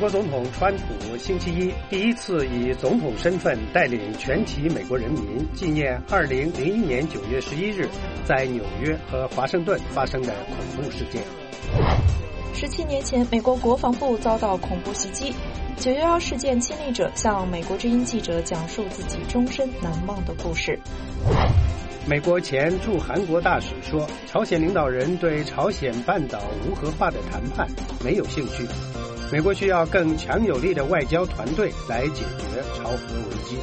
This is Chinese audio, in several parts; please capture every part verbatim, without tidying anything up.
国总统川普星期一第一次以总统身份带领全体美国人民纪念二零零一年九月十一日在纽约和华盛顿发生的恐怖事件。 十七年前，美国国防部遭到恐怖袭击。九一一事件亲历者向美国之音记者讲述自己终身难忘的故事。 美国前驻韩国大使说，朝鲜领导人对朝鲜半岛无核化的谈判没有兴趣。美国需要更强有力的外交团队来解决朝核危机。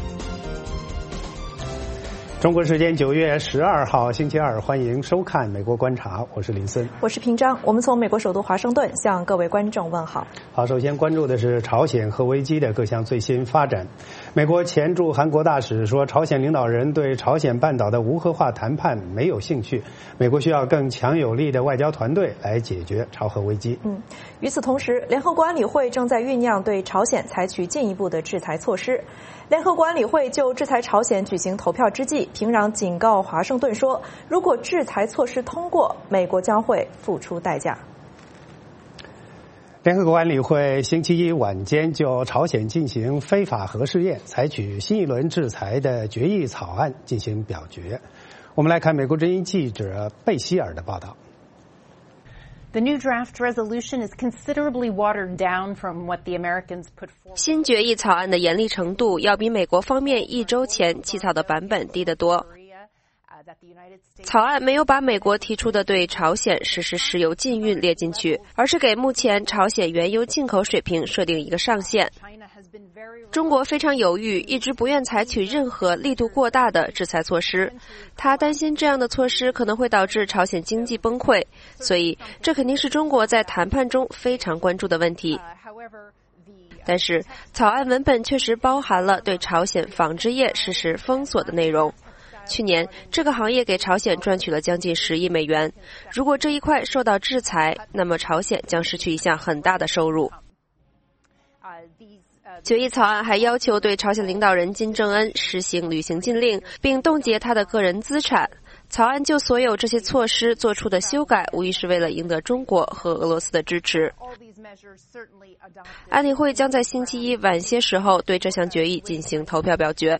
中国时间九月十二号星期二，欢迎收看《美国观察》，我是林森， 我是平章。我们从美国首都华盛顿向各位观众问好。 好，首先关注的是朝鲜核危机的各项最新发展。美国前驻韩国大使说，朝鲜领导人对朝鲜半岛的无核化谈判没有兴趣，美国需要更强有力的外交团队来解决朝核危机。 嗯，与此同时，联合国安理会正在酝酿对朝鲜采取进一步的制裁措施。联合国安理会就制裁朝鲜举行投票之际，平壤警告华盛顿说，如果制裁措施通过，美国将会付出代价。 联合国安理会星期一晚间就朝鲜进行非法核试验、采取新一轮制裁的决议草案进行表决。我们来看美国之音记者贝希尔的报道。 The new draft resolution is considerably watered down from what the Americans put forward. 新决议草案的严厉程度要比美国方面一周前起草的版本低得多。草案没有把美国提出的对朝鲜实施石油禁运列进去，而是给目前朝鲜原油进口水平设定一个上限。中国非常犹豫，一直不愿采取任何力度过大的制裁措施。他担心这样的措施可能会导致朝鲜经济崩溃，所以这肯定是中国在谈判中非常关注的问题。但是草案文本确实包含了对朝鲜纺织业实施封锁的内容。去年这个行业给朝鲜赚取了将近十亿美元，如果这一块受到制裁，那么朝鲜将失去一项很大的收入。决议草案还要求对朝鲜领导人金正恩实行旅行禁令，并冻结他的个人资产。草案就所有这些措施做出的修改，无疑是为了赢得中国和俄罗斯的支持。安理会将在星期一晚些时候对这项决议进行投票表决。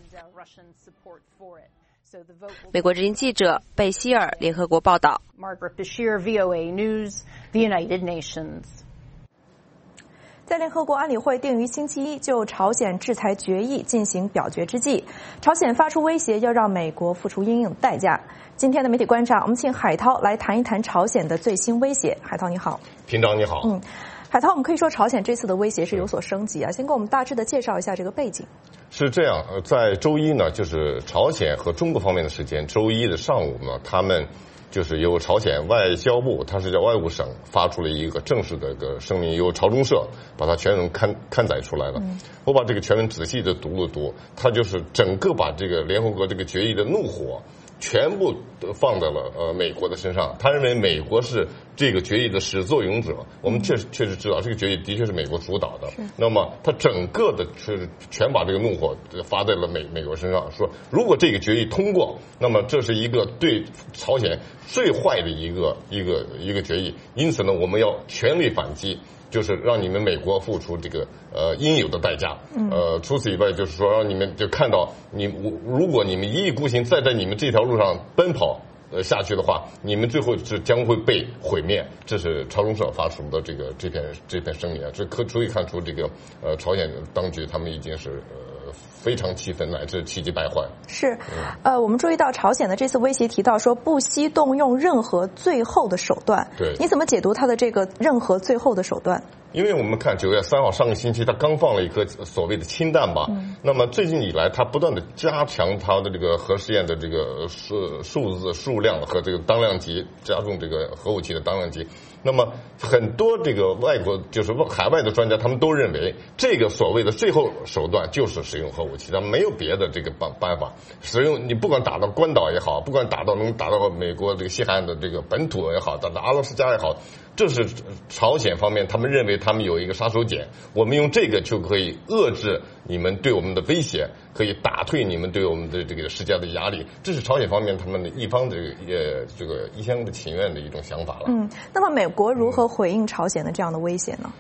美国之音记者贝希尔，联合国报道。 Margaret Bashir, V O A News, the United Nations。 在联合国安理会定于星期一就朝鲜制裁决议进行表决之际，朝鲜发出威胁要让美国付出应有代价。今天的媒体观察，我们请海涛来谈一谈朝鲜的最新威胁。海涛你好。 平长你好。 嗯，海涛，我们可以说朝鲜这次的威胁是有所升级啊，先给我们大致的介绍一下这个背景。 是这样，在周一呢，就是朝鲜和中国方面的时间，周一的上午呢，他们就是由朝鲜外交部，它是叫外务省，发出了一个正式的一个声明，由朝中社把它全文刊刊载出来了。嗯、我把这个全文仔细的读了读，它就是整个把这个联合国这个决议的怒火全部放在了呃美国的身上。他认为美国是这个决议的始作俑者。我们确实确实知道这个决议的确是美国主导的。那么他整个的是全把这个怒火发在了美美国身上，说如果这个决议通过，那么这是一个对朝鲜最坏的一个一个一个决议。因此呢，我们要全力反击。就是让你们美国付出这个呃应有的代价，呃，除此以外，就是说让你们就看到你，如果你们一意孤行再在你们这条路上奔跑呃下去的话，你们最后是将会被毁灭。这是朝中社发出的这个这篇这篇声明啊，这可足以看出这个呃朝鲜当局他们已经是呃非常气愤乃至气急败坏。 是，呃，我们注意到朝鲜的这次威胁提到说不惜动用任何最后的手段。 对， 你怎么解读他的这个任何最后的手段？ 因为我们看九月三号上个星期他刚放了一颗所谓的氢弹吧，嗯、那么最近以来他不断的加强他的这个核试验的这个数数字数量和这个当量级，加重这个核武器的当量级。那么很多这个外国就是海外的专家他们都认为这个所谓的最后手段就是使用核武器，他们没有别的这个办办法。使用你不管打到关岛也好，不管打到能打到美国这个西海岸的这个本土也好，打到阿拉斯加也好，这是朝鲜方面他们认为他们有一个杀手锏，我们用这个就可以遏制你们对我们的威胁，可以打退你们对我们的这个施加的压力。这是朝鲜方面他们的一方这个呃这个一厢的情愿的一种想法了。 嗯，那么美国如何回应朝鲜的这样的威胁呢？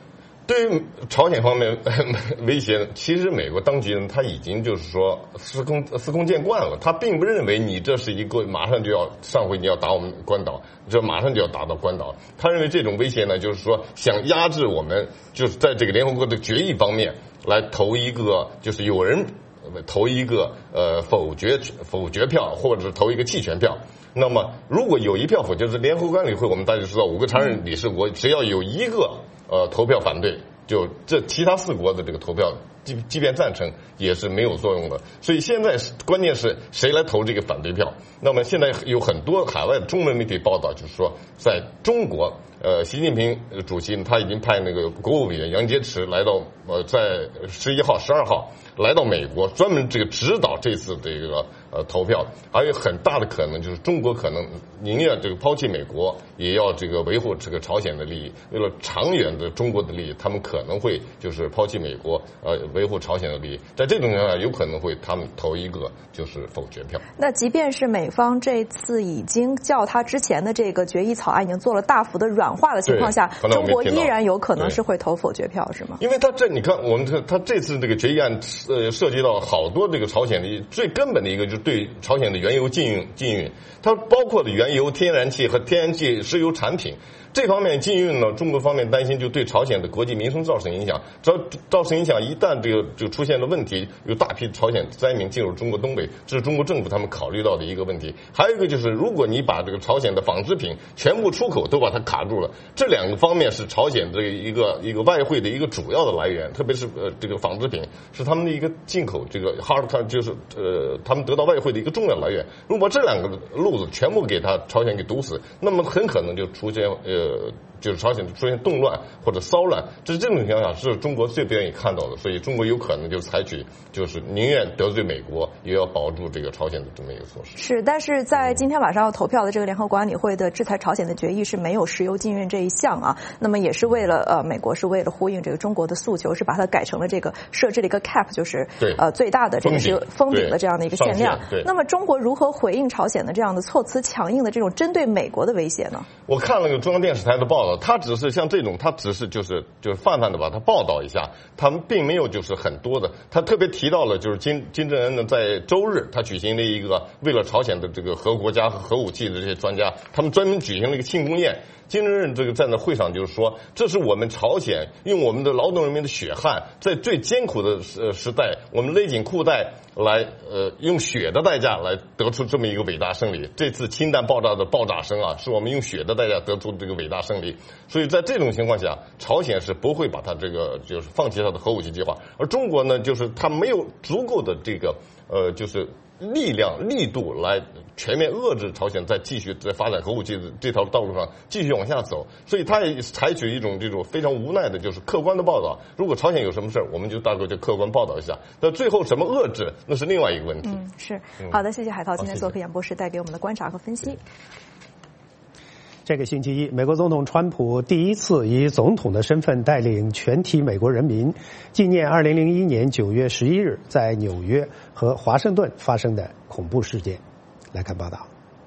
对于朝鲜方面威胁，其实美国当局呢，他已经就是说司空司空见惯了，他并不认为你这是一个马上就要上回你要打我们关岛，这马上就要打到关岛。他认为这种威胁呢，就是说想压制我们，就是在这个联合国的决议方面来投一个，就是有人投一个呃否决否决票，或者是投一个弃权票。那么如果有一票否决，是联合国安理会，我们大家知道五个常任理事国，只要有一个呃投票反对，就这其他四国的这个投票即即便赞成也是没有作用的。所以现在关键是谁来投这个反对票。那么现在有很多海外的中文媒体报道，就是说在中国呃习近平主席他已经派那个国务委员杨洁篪来到呃在十一号十二号来到美国，专门这个指导这次这个呃投票。还有很大的可能就是中国可能宁愿这个抛弃美国，也要这个维护这个朝鲜的利益。为了长远的中国的利益，他们可能会就是抛弃美国，呃维护朝鲜的利益。在这种情况下，有可能会他们投一个就是否决票。 那即便是美方这次已经较他之前的这个决议草案已经做了大幅的软化的情况下，中国依然有可能是会投否决票，是吗？ 因为他这你看，我们这他这次这个决议案呃涉及到好多这个朝鲜的最根本的一个，就是对朝鲜的原油禁运禁运，它包括了原油、天然气和天然气石油产品。这方面禁运呢，中国方面担心就对朝鲜的国际民生造成影响，造造成影响，一旦这个就出现了问题，有大批朝鲜灾民进入中国东北，这是中国政府他们考虑到的一个问题。还有一个就是，如果你把这个朝鲜的纺织品全部出口都把它卡住了，这两个方面是朝鲜这个一个一个外汇的一个主要的来源，特别是呃这个纺织品是他们的一个进口这个 hard 就是呃他们得到外汇的一个重要来源。如果这两个路子全部给他朝鲜给堵死，那么很可能就出现呃。呃，就是朝鲜出现动乱或者骚乱，这是这种情况下是中国最不愿意看到的，所以中国有可能就采取就是宁愿得罪美国，也要保住这个朝鲜的这么一个措施。 是，但是在今天晚上要投票的这个联合国安理会的制裁朝鲜的决议是没有石油禁运这一项啊，那么也是为了呃美国是为了呼应这个中国的诉求，是把它改成了这个设置了一个 cap， 就是呃最大的这个是封顶的这样的一个限量。那么中国如何回应朝鲜的这样的措辞强硬的这种针对美国的威胁呢？ 我看了个中央电视台的报道，他只是像这种，他只是就是就是泛泛的把它报道一下，他们并没有就是很多的。他特别提到了就是金金正恩呢在周日他举行了一个为了朝鲜的这个核国家和核武器的这些专家，他们专门举行了一个庆功宴。金正恩这个在那会上就是说，这是我们朝鲜用我们的劳动人民的血汗，在最艰苦的呃时代，我们勒紧裤带来呃用血的代价来得出这么一个伟大胜利。这次氢弹爆炸的爆炸声啊，是我们用血的代价得出这个伟大胜利。所以在这种情况下，朝鲜是不会把它这个就是放弃它的核武器计划，而中国呢，就是它没有足够的这个呃就是力量力度来全面遏制朝鲜在继续在发展核武器的这条道路上继续往下走，所以他也采取一种这种非常无奈的就是客观的报道。如果朝鲜有什么事儿，我们就大概就客观报道一下，那最后怎么遏制那是另外一个问题。 嗯，是好的，谢谢海涛今天做客杨博士带给我们的观察和分析。 这个星期一，美国总统川普第一次以总统的身份带领全体美国人民纪念二零零一年九月十一日在纽约和华盛顿发生的恐怖事件。来看报道。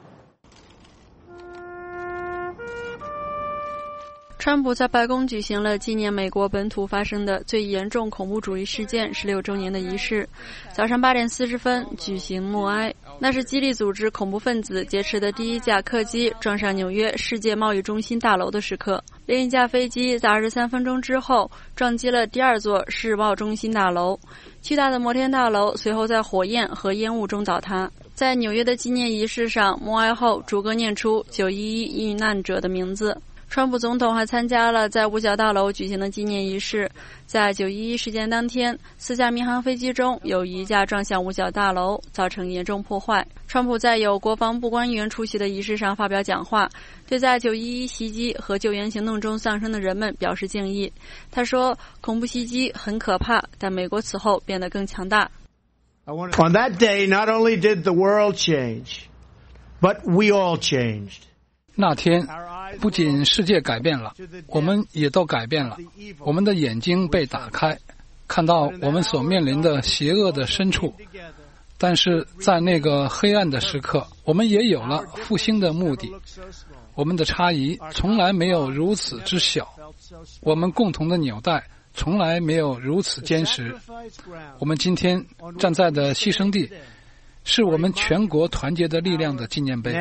川普在白宫举行了纪念美国本土发生的最严重恐怖主义事件十六周年的仪式。早上八点四十分举行默哀，那是激励组织恐怖分子劫持的第一架客机撞上纽约世界贸易中心大楼的时刻。另一架飞机在二十三分钟之后撞击了第二座世贸中心大楼，巨大的摩天大楼随后在火焰和烟雾中倒塌。在纽约的纪念仪式上，默哀后逐个念出九一一遇难者的名字。川普总统还参加了在五角大楼举行的纪念仪式。在九一一事件当天，四架民航飞机中有一架撞向五角大楼，造成严重破坏。川普在有国防部官员出席的仪式上发表讲话，对在九一一袭击和救援行动中丧生的人们表示敬意。他说，恐怖袭击很可怕，但美国此后变得更强大。 On that day, not only did the world change, but we all changed. 那天不仅世界改变了，我们也都改变了。我们的眼睛被打开，看到我们所面临的邪恶的深处。但是在那个黑暗的时刻，我们也有了复兴的目的。我们的差异从来没有如此之小， 我们共同的纽带从来没有如此坚实。我们今天站在的牺牲地，是我们全国团结的力量的纪念碑。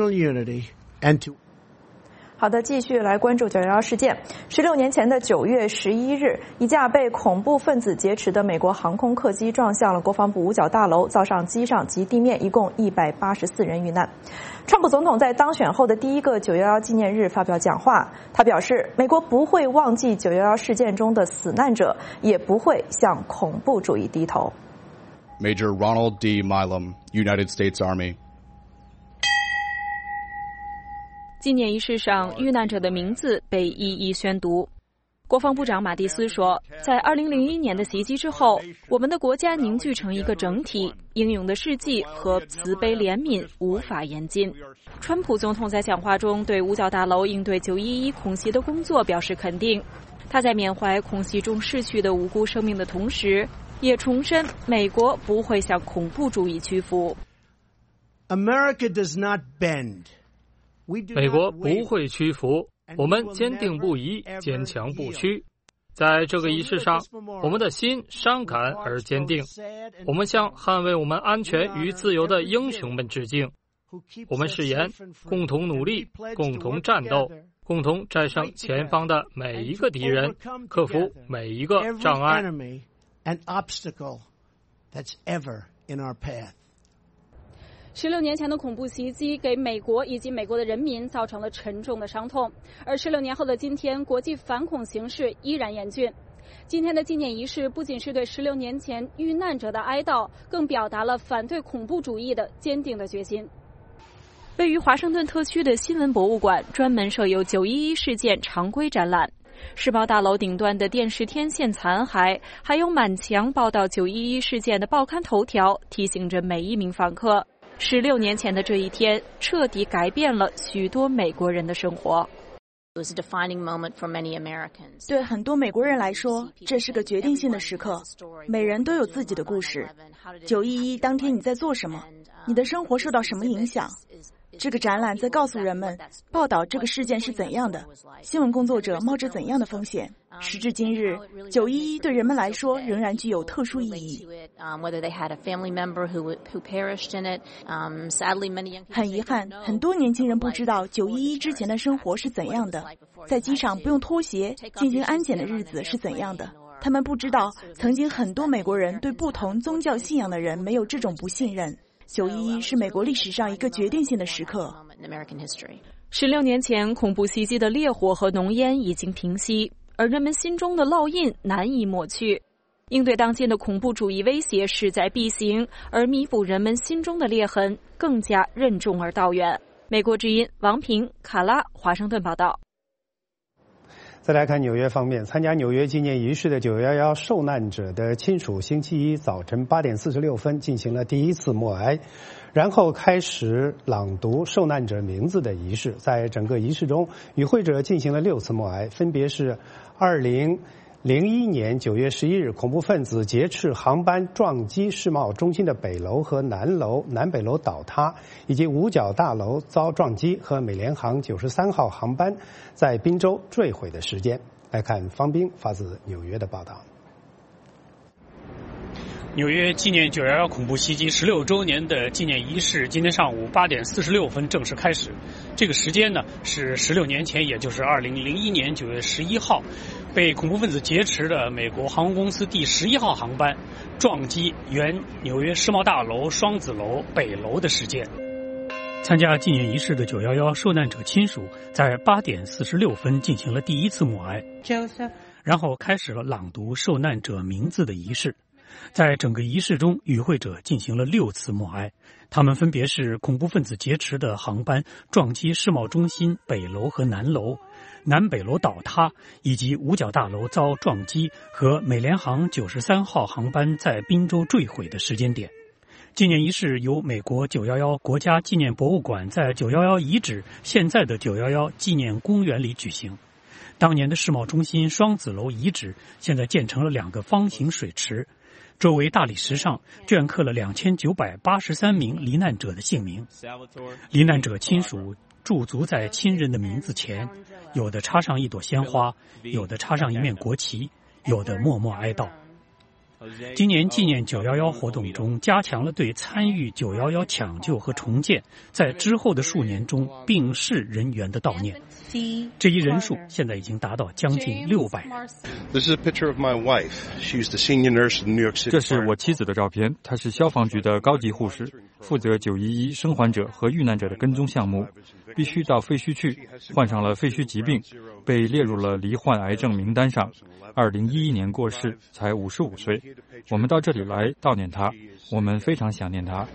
好的，继续来关注九一一事件。十六年前的九月十一日，一架被恐怖分子劫持的美国航空客机撞向了国防部五角大楼，造上机上及地面一共一百八十四人遇难。川普总统在当选后的第一个九一一纪念日发表讲话，他表示，美国不会忘记九一一事件中的死难者，也不会向恐怖主义低头。 Major Ronald D. Milam, United States Army。 纪念仪式上，遇难者的名字被一一宣读。国防部长马蒂斯说，在二零零一年的袭击之后，我们的国家凝聚成一个整体，英勇的事迹和慈悲怜悯无法言尽。川普总统在讲话中对五角大楼应对九一一恐袭的工作表示肯定。他在缅怀恐袭中逝去的无辜生命的同时，也重申美国不会向恐怖主义屈服。 America does not bend. 美国不会屈服，我们坚定不移，坚强不屈。在这个仪式上，我们的心伤感而坚定。我们向捍卫我们安全与自由的英雄们致敬。我们誓言共同努力，共同战斗，共同战胜前方的每一个敌人，克服每一个障碍。 十六年前的恐怖袭击给美国以及美国的人民造成了沉重的伤痛，而十六年后的今天，国际反恐形势依然严峻。今天的纪念仪式不仅是对十六年前遇难者的哀悼，更表达了反对恐怖主义的坚定的决心。 位于华盛顿特区的新闻博物馆专门设有九一一事件常规展览，世贸大楼顶端的电视天线残骸，还有满墙报道九一一事件的报刊头条，提醒着每一名访客，十六年前的这一天彻底改变了许多美国人的生活。 对很多美国人来说，这是个决定性的时刻。每人都有自己的故事。九一一当天你在做什么？你的生活受到什么影响？这个展览在告诉人们，报道这个事件是怎样的，新闻工作者冒着怎样的风险。时至今日，九一一对人们来说仍然具有特殊意义。很遗憾，很多年轻人不知道九一一之前的生活是怎样的，在机场不用脱鞋进行安检的日子是怎样的。他们不知道，曾经很多美国人对不同宗教信仰的人没有这种不信任。九一一是美国历史上一个决定性的时刻。 十六年前，恐怖袭击的烈火和浓烟已经平息，而人们心中的烙印难以抹去。应对当今的恐怖主义威胁势在必行，而弥补人们心中的裂痕更加任重而道远。美国之音王平、卡拉，华盛顿报道。 再来看纽约方面，参加纽约纪念仪式的九一一受难者的亲属，星期一早晨八点四十六分进行了第一次默哀，然后开始朗读受难者名字的仪式。在整个仪式中，与会者进行了六次默哀，分别是二零零一年九月十一日恐怖分子劫持航班撞击世贸中心的北楼和南楼南北楼倒塌，以及五角大楼遭撞击和美联航九十三号航班在宾州坠毁的时间。来看方斌发自纽约的报道。 纽约纪念九一一恐怖袭击十六周年的纪念仪式今天上午八点四十六分正式开始。这个时间呢是十六年前，也就是二零零一年九月十一号，被恐怖分子劫持的美国航空公司第十一号航班撞击原纽约世贸大楼双子楼北楼的事件。参加纪念仪式的九一一受难者亲属在八点四十六分进行了第一次默哀，然后开始了朗读受难者名字的仪式。在整个仪式中，与会者进行了六次默哀，他们分别是恐怖分子劫持的航班撞击世贸中心北楼和南楼，南北楼倒塌，以及五角大楼遭撞击和美联航九十三号航班在宾州坠毁的时间点。纪念仪式由美国九一一国家纪念博物馆在九一一遗址现在的九一一纪念公园里举行。当年的世贸中心双子楼遗址现在建成了两个方形水池，周围大理石上镌刻了两千九百八十三名罹难者的姓名。罹难者亲属驻足在亲人的名字前，有的插上一朵鲜花，有的插上一面国旗，有的默默哀悼。今年纪念九一一活动中，加强了对参与九一一抢救和重建在之后的数年中病逝人员的悼念。这一人数现在已经达到将近六百人。 这是我妻子的照片，她是消防局的高级护士，负责九一一生还者和遇难者的跟踪项目，必须到废墟去，患上了废墟疾病，被列入了罹患癌症名单上。二零一一年过世，才五十五岁。我们到这里来悼念他，我们非常想念他。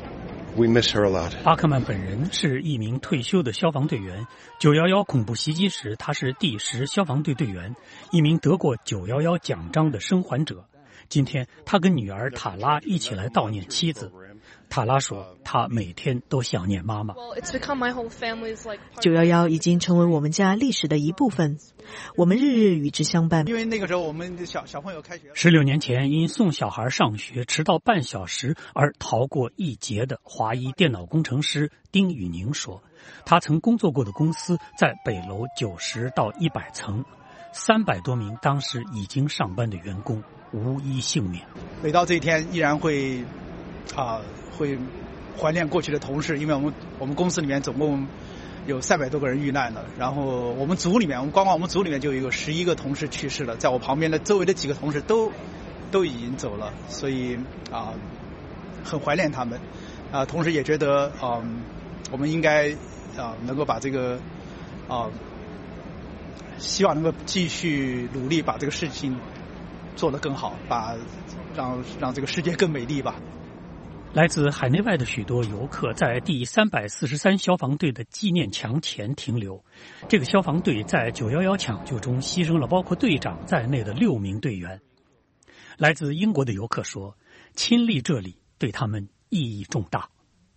We miss her a lot. 阿克曼本人是一名退休的消防队员。九一一恐怖袭击时，他是第十消防队队员，一名得过九一一奖章的生还者。今天，他跟女儿塔拉一起来悼念妻子。塔拉说，他每天都想念妈妈。 九一一已经成为我们家历史的一部分，我们日日与之相伴。 因为那个时候我们小小朋友开学， 十六年前因送小孩上学迟到半小时而逃过一劫的华裔电脑工程师丁宇宁说，他曾工作过的公司在北楼九十到一百层，三百多名当时已经上班的员工无一幸免。 每到这一天，依然会啊。会怀念过去的同事，因为我们我们公司里面总共有三百多个人遇难了，然后我们组里面，我们光光我们组里面就有一个十一个同事去世了，在我旁边的周围的几个同事都都已经走了，所以啊很怀念他们啊，同时也觉得啊我们应该啊能够把这个啊希望能够继续努力把这个事情做得更好，把让让这个世界更美丽吧。 来自海内外的许多游客在第三百四十三消防队的纪念墙前停留。这个消防队在九一一抢救中牺牲了包括队长在内的六名队员。来自英国的游客说，亲历这里对他们意义重大。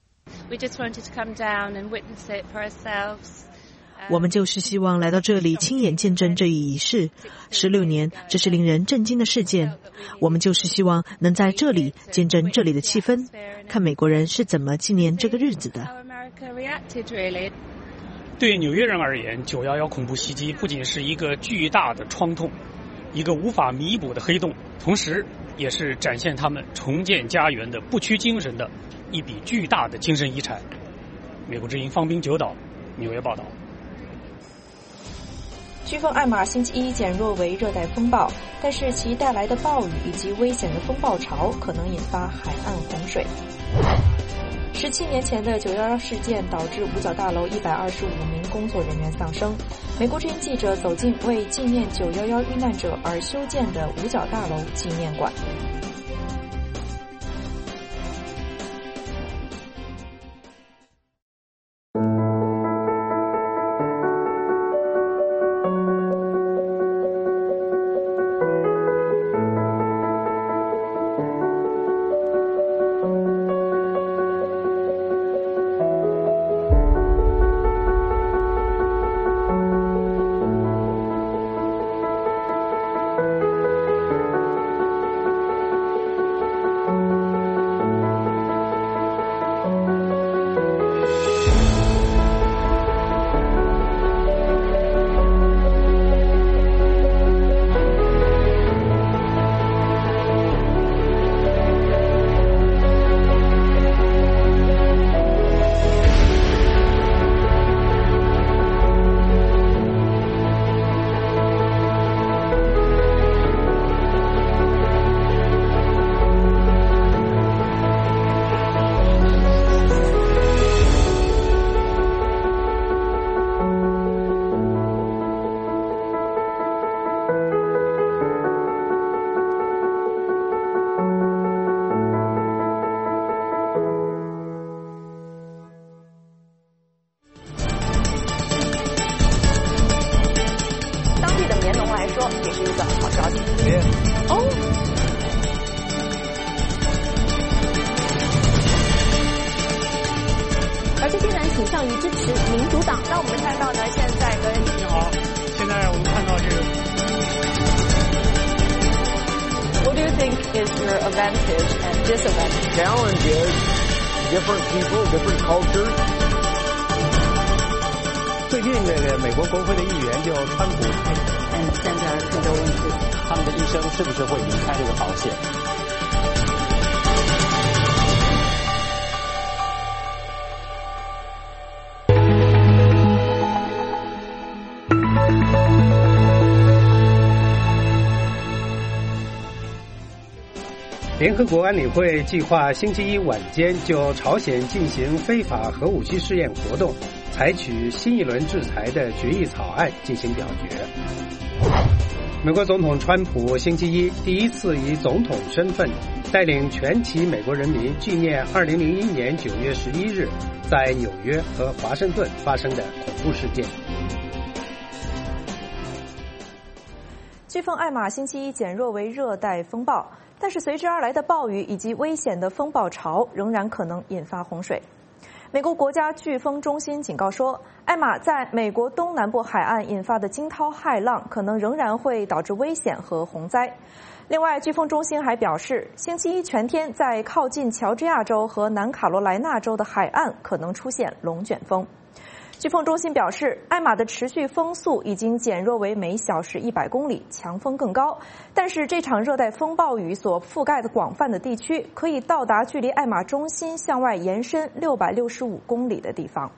We just wanted to come down and witness it for ourselves. 我们就是希望来到这里亲眼见证这一仪式。十六年，这是令人震惊的事件。我们就是希望能在这里见证这里的气氛，看美国人是怎么纪念这个日子的。 对纽约人而言，九一一恐怖袭击不仅是一个巨大的创痛，一个无法弥补的黑洞，同时也是展现他们重建家园的不屈精神的一笔巨大的精神遗产。美国之音方斌九岛纽约报道。 飓风艾玛星期一减弱为热带风暴，但是其带来的暴雨以及危险的风暴潮可能引发海岸洪水。十七年前的九一一事件导致五角大楼一百二十五名工作人员丧生。美国之音记者走进为纪念九一一遇难者而修建的五角大楼纪念馆。 最近这个美国国会的议员就川普， 嗯，现在更多问题，他们的医生是不是会离开这个保险？ 联合国安理会计划星期一晚间就朝鲜进行非法核武器试验活动，采取新一轮制裁的决议草案进行表决。美国总统川普星期一第一次以总统身份带领全体美国人民纪念二零零一年九月十一日在纽约和华盛顿发生的恐怖事件。 飓风艾玛星期一减弱为热带风暴，但是随之而来的暴雨以及危险的风暴潮仍然可能引发洪水。美国国家飓风中心警告说，艾玛在美国东南部海岸引发的惊涛骇浪可能仍然会导致危险和洪灾。另外，飓风中心还表示，星期一全天在靠近乔治亚州和南卡罗来纳州的海岸可能出现龙卷风。飓风中心表示，艾玛的持续风速已经减弱为每小时一百公里，强风更高。但是这场热带风暴雨所覆盖的广泛的地区，可以到达距离艾玛中心向外延伸六百六十五公里的地方。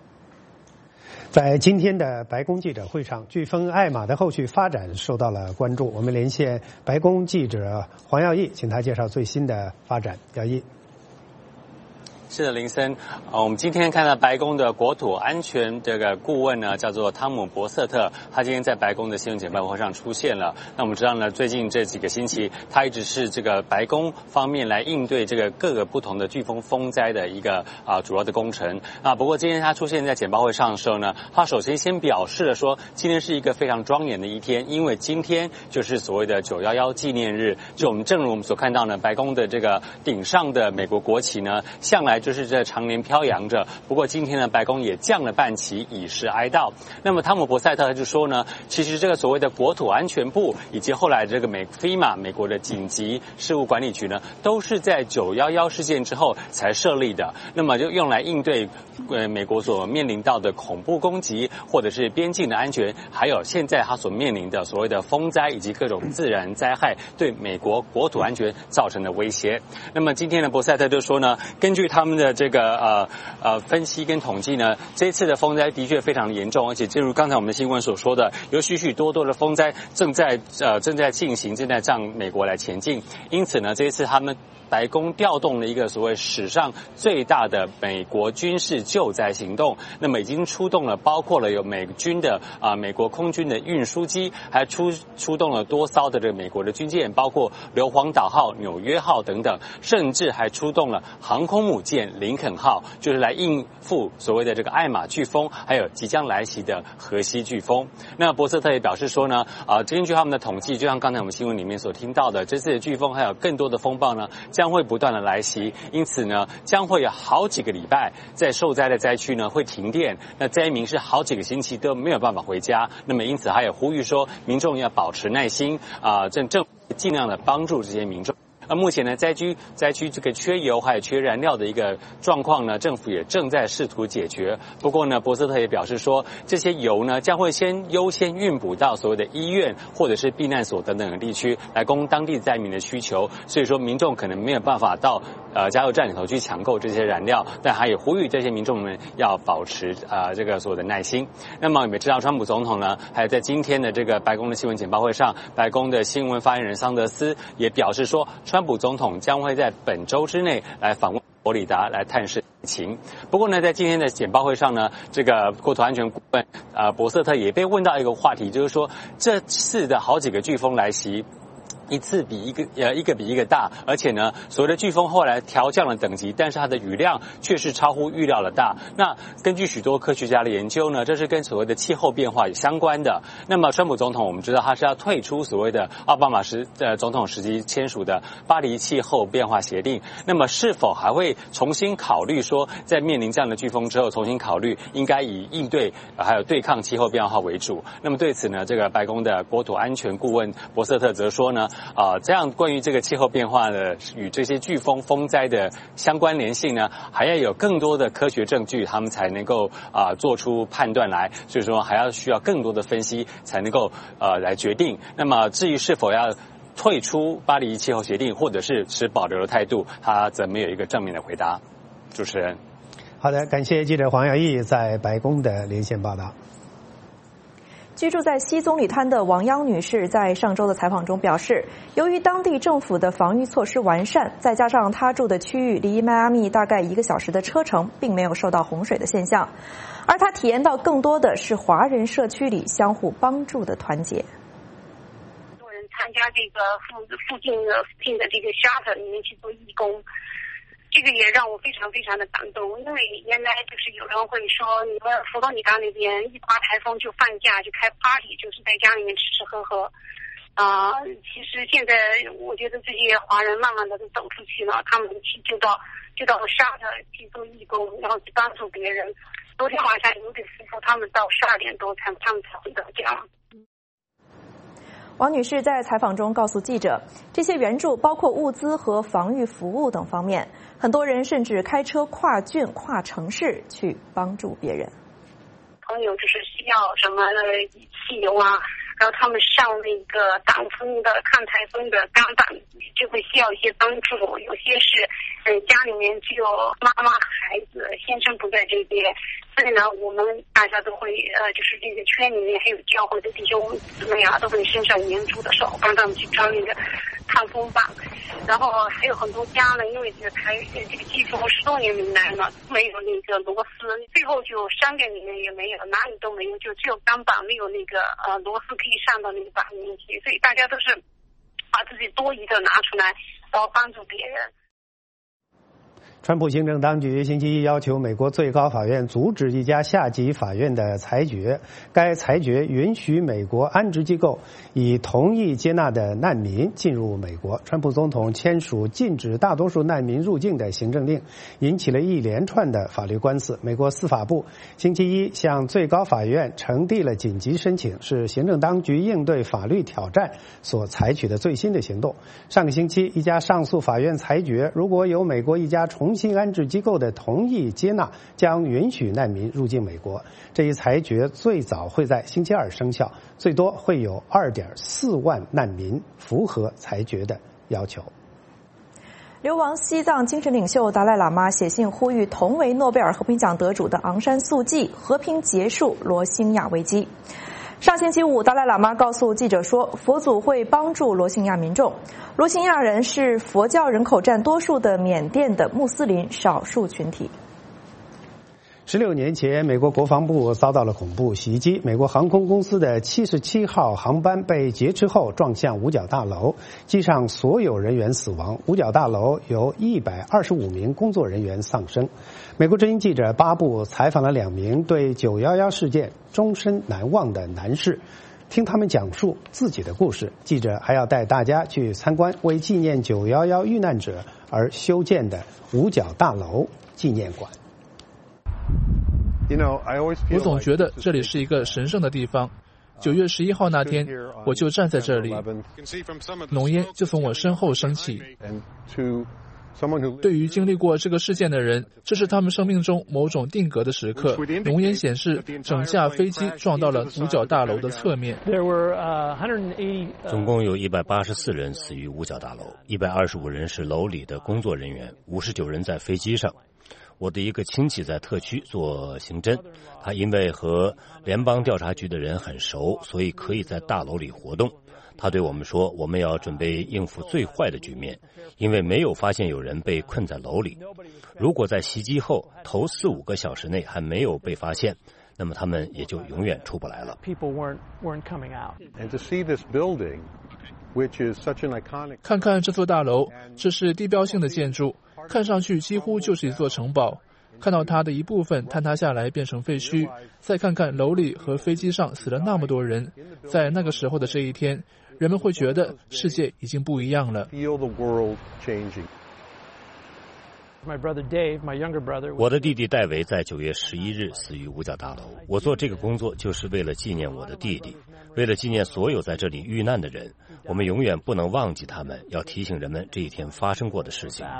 在今天的白宫记者会上，飓风艾玛的后续发展受到了关注。我们连线白宫记者黄耀义，请他介绍最新的发展。耀义。 是的，林森，呃，我们今天看到白宫的国土安全这个顾问呢，叫做汤姆·伯瑟特，他今天在白宫的新闻简报会上出现了。那我们知道呢，最近这几个星期，他一直是这个白宫方面来应对这个各个不同的飓风风灾的一个啊、呃、主要的工程啊。不过今天他出现在简报会上的时候呢，他首先先表示了说，今天是一个非常庄严的一天，因为今天就是所谓的九一一纪念日。就我们正如我们所看到呢，白宫的这个顶上的美国国旗呢，向来就是这常年飘扬着，不过今天呢，白宫也降了半旗，以示哀悼。那么汤姆·伯塞特就说呢，其实这个所谓的国土安全部以及后来这个美 FEMA 美国的紧急事务管理局呢，都是在九一一事件之后才设立的。那么就用来应对呃美国所面临到的恐怖攻击，或者是边境的安全，还有现在他所面临的所谓的风灾以及各种自然灾害对美国国土安全造成的威胁。那么今天的伯塞特就说呢，根据他们的这个呃呃分析跟统计呢，这一次的风灾的确非常严重，而且正如刚才我们的新闻所说的，有许许多多的风灾正在呃正在进行，正在向美国来前进。因此呢，这一次他们白宫调动了一个所谓史上最大的美国军事救灾行动，那么已经出动了包括了有美军的啊、呃、美国空军的运输机，还出出动了多艘的这个美国的军舰，包括硫磺岛号、纽约号等等，甚至还出动了航空母舰林肯号，就是来应付所谓的这个艾玛飓风，还有即将来袭的荷西飓风。那伯瑟特也表示说呢，啊、呃，根据他们的统计，就像刚才我们新闻里面所听到的，这次的飓风还有更多的风暴呢，将会不断的来袭，因此呢，将会有好几个礼拜在受灾的灾区呢会停电，那灾民是好几个星期都没有办法回家。那么因此还有呼吁说，民众要保持耐心啊，正正尽量的帮助这些民众。那目前呢，灾区灾区这个缺油还有缺燃料的一个状况呢，政府也正在试图解决。不过呢，伯瑟特也表示说，这些油呢将会先优先运补到所谓的医院或者是避难所等等的地区，来供当地灾民的需求。所以说，民众可能没有办法到呃加油站里头去抢购这些燃料，但还也呼吁这些民众们要保持呃这个所有的耐心。那么我们也知道，川普总统呢，还有在今天的这个白宫的新闻简报会上，白宫的新闻发言人桑德斯也表示说，川普总统将会在本周之内来访问佛里达来探视疫情。不过呢，在今天的简报会上呢，这个国土安全顾问呃伯瑟特也被问到一个话题，就是说这次的好几个飓风来袭，一次比一个呃一个比一个大，而且呢，所谓的飓风后来调降了等级，但是它的雨量却是超乎预料的大。那根据许多科学家的研究呢，这是跟所谓的气候变化有相关的。那么川普总统我们知道他是要退出所谓的奥巴马时呃总统时期签署的巴黎气候变化协定，那么是否还会重新考虑说，在面临这样的飓风之后，重新考虑应该以应对、呃、还有对抗气候变化为主？那么对此呢，这个白宫的国土安全顾问伯瑟特则说呢， 啊、呃，这样关于这个气候变化呢，与这些飓风风灾的相关联性呢，还要有更多的科学证据，他们才能够啊、呃、做出判断来。所以说，还要需要更多的分析，才能够呃来决定。那么，至于是否要退出巴黎气候协定，或者是持保留的态度，他则没有一个正面的回答。主持人， 好的，感谢记者黄耀义在白宫的连线报道。 居住在西总理滩的王央女士在上周的采访中表示，由于当地政府的防御措施完善，再加上她住的区域离迈阿密大概一个小时的车程，并没有受到洪水的现象，而她体验到更多的是华人社区里相互帮助的团结。 很多人参加这个附附近的附近的这个 shelter 里面去做义工。这个也让我非常非常的感动，因为原来就是有人会说你们佛罗里达那边一刮台风就放假就开 party， 就是在家里面吃吃喝喝。啊、呃，其实现在我觉得这些华人慢慢的都走出去了，他们去就到就到沙特去做义工，然后去帮助别人。昨天晚上有对夫妇，他们到十二点多才他们才回到家。 王女士在采访中告诉记者，这些援助包括物资和防御服务等方面，很多人甚至开车跨郡、跨城市去帮助别人。 朋友就是需要什么汽油啊，然后他们上那个挡风的、抗台风的钢板，就会需要一些帮助。有些是，呃，家里面只有妈妈、孩子，先生不在这边，所以呢，我们大家都会，呃，就是这个圈里面还有教会的弟兄姊妹啊，都会伸上援助的手，帮他们去装那个抗风棒。然后还有很多家呢，因为这个台这个飓风十多年没来了，没有那个螺丝，最后就商店里面也没有，哪里都没有，就只有钢板，没有那个呃螺丝可以上到那个板里面去，所以大家都是把自己多余的拿出来，然后帮助别人。 川普行政当局星期一要求美国最高法院阻止一家下级法院的裁决，该裁决允许美国安置机构以同意接纳的难民进入美国。川普总统签署禁止大多数难民入境的行政令，引起了一连串的法律官司。美国司法部星期一向最高法院呈递了紧急申请，是行政当局应对法律挑战所采取的最新的行动。上个星期，一家上诉法院裁决，如果有美国一家重新安置机构的同意接纳，将允许难民入境美国。这一裁决最早会在星期二生效，最多会有 二点四万难民符合裁决的要求。 流亡西藏精神领袖达赖喇嘛写信呼吁同为诺贝尔和平奖得主的昂山素季和平结束罗兴亚危机。上星期五，达赖喇嘛告诉记者说，佛祖会帮助罗兴亚民众。罗兴亚人是佛教人口占多数的缅甸的穆斯林少数群体。 十六年前，美国国防部遭到了恐怖袭击，美国航空公司的七十七号航班被劫持后撞向五角大楼，机上所有人员死亡，五角大楼有一百二十五名工作人员丧生。美国之音记者巴布采访了两名对九一一事件终身难忘的男士，听他们讲述自己的故事。记者还要带大家去参观为纪念九一一遇难者而修建的五角大楼纪念馆。 我总觉得这里是一个神圣的地方。九月十一号那天，我就站在这里，浓烟就从我身后升起。对于经历过这个事件的人，这是他们生命中某种定格的时刻。浓烟显示，整架飞机撞到了五角大楼的侧面。 总共有一百八十四人死于五角大楼，一百二十五人是楼里的工作人员，五十九人在飞机上。我的一个亲戚在特区做刑侦，他因为和联邦调查局的人很熟，所以可以在大楼里活动。他对我们说，我们要准备应付最坏的局面，因为没有发现有人被困在楼里。如果在袭击后头四五个小时内还没有被发现，那么他们也就永远出不来了。 看看这座大楼，这是地标性的建筑，看上去几乎就是一座城堡。看到它的一部分坍塌下来变成废墟，再看看楼里和飞机上死了那么多人，在那个时候的这一天，人们会觉得世界已经不一样了。 我的弟弟戴维在九月十一日死于五角大楼。我做这个工作就是为了纪念我的弟弟，为了纪念所有在这里遇难的人。我们永远不能忘记他们，要提醒人们这一天发生过的事情。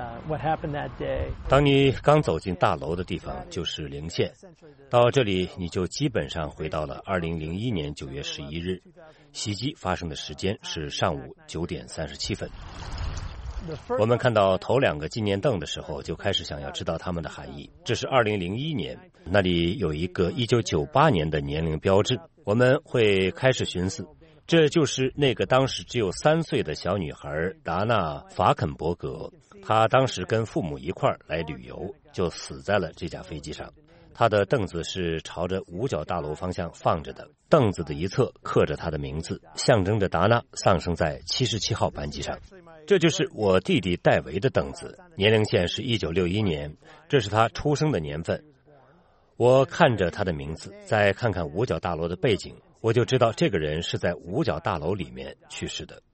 当你刚走进大楼的地方就是零线，到这里你就基本上回到了二零零一年九月十一日。袭击发生的时间是上午九点三十七分。我们看到头两个纪念凳的时候，就开始想要知道它们的含义。这是二零零一年，那里有一个一九九八年的年龄标志。我们会开始寻思，这就是那个当时只有三岁的小女孩达纳·法肯伯格，她当时跟父母一块儿来旅游，就死在了这架飞机上。她的凳子是朝着五角大楼方向放着的，凳子的一侧刻着她的名字，象征着达纳丧生在七十七号班机上。这就是我弟弟戴维的凳子，年龄线是一九六一年，这是他出生的年份。我看着他的名字，再看看五角大楼的背景，我就知道这个人是在五角大楼里面去世的。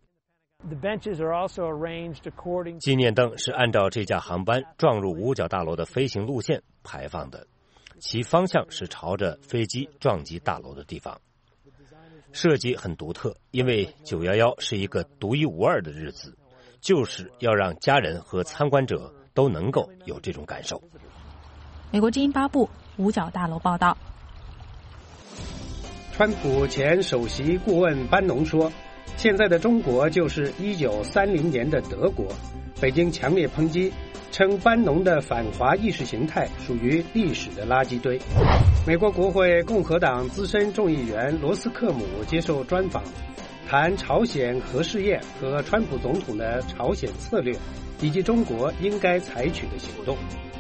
纪念凳是按照这架航班撞入五角大楼的飞行路线排放的，其方向是朝着飞机撞击大楼的地方。设计很独特，因为九一一是一个独一无二的日子，就是要让家人和参观者都能够有这种感受。 美国之音八部五角大楼报道。 川普前首席顾问班农说，现在的中国就是一九三零年的德国。北京强烈抨击，称班农的反华意识形态属于历史的垃圾堆。美国国会共和党资深众议员罗斯克姆接受专访，谈朝鲜核试验和川普总统的朝鲜策略，以及中国应该采取的行动。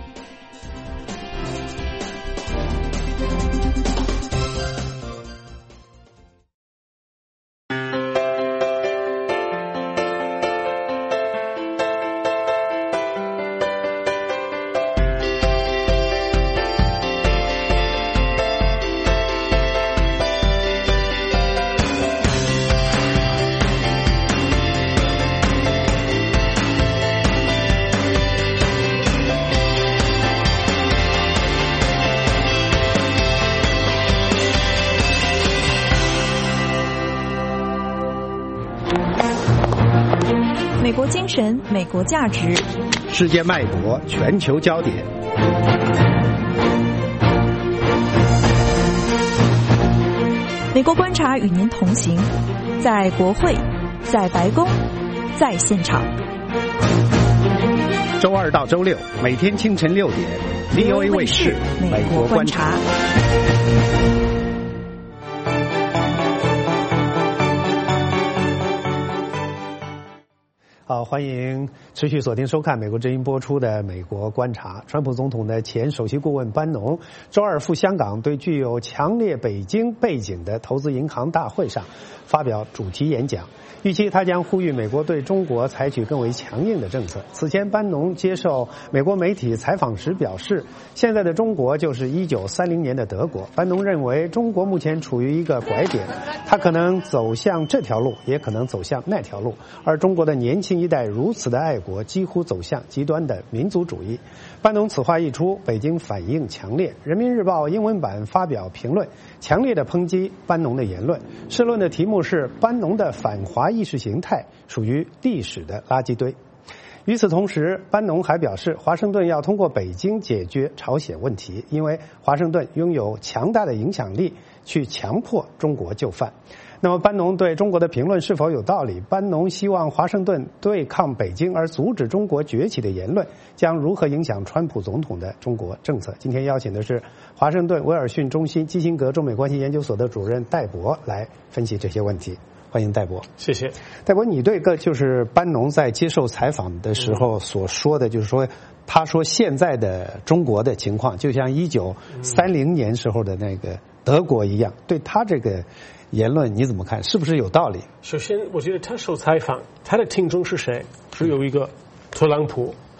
美国精神，美国价值， 世界脉搏，全球焦点。 美国观察与您同行，在国会，在白宫，在现场。 周二到周六，每天清晨六点 ，V O A 卫视《美国观察》。好，欢迎持续锁定收看美国之音播出的《美国观察》。川普总统的前首席顾问班农周二赴香港，对具有强烈北京背景的投资银行大会上发表主题演讲。预期他将呼吁美国对中国采取更为强硬的政策。此前，班农接受美国媒体采访时表示，现在的中国就是一九三零年的德国。班农认为，中国目前处于一个拐点，他可能走向这条路，也可能走向那条路。而中国的年轻一代如此的爱国，几乎走向极端的民族主义。班农此话一出，北京反应强烈。人民日报英文版发表评论，强烈的抨击班农的言论。社论的题目是“班农的反华意识形态属于历史的垃圾堆”。与此同时，班农还表示，华盛顿要通过北京解决朝鲜问题，因为华盛顿拥有强大的影响力去强迫中国就范。那么班农对中国的评论是否有道理？班农希望华盛顿对抗北京而阻止中国崛起的言论将如何影响川普总统的中国政策？今天邀请的是华盛顿威尔逊中心基辛格中美关系研究所的主任戴博来分析这些问题。欢迎戴博。 谢谢。 戴博，你对个就是班农在接受采访的时候所说的，就是说他说现在的中国的情况就像一九三零年时候的那个德国一样，对他这个言论你怎么看？是不是有道理？ 首先，我觉得他受采访，他的听众是谁？只有一个特朗普。